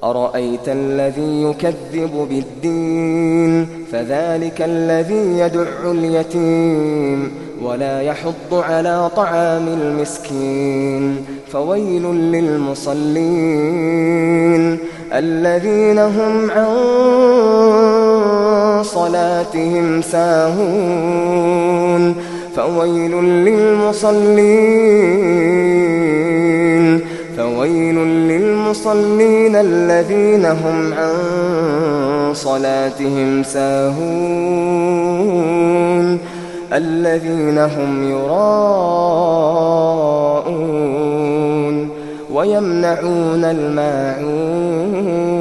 أرأيت الذي يكذب بالدين فذلك الذي يدع اليتيم ولا يحض على طعام المسكين فويل للمصلين الذين هم عن صلاتهم ساهون فويل للمصلين الذين هم عن صلاتهم ساهون الذين هم يراءون ويمنعون الماعون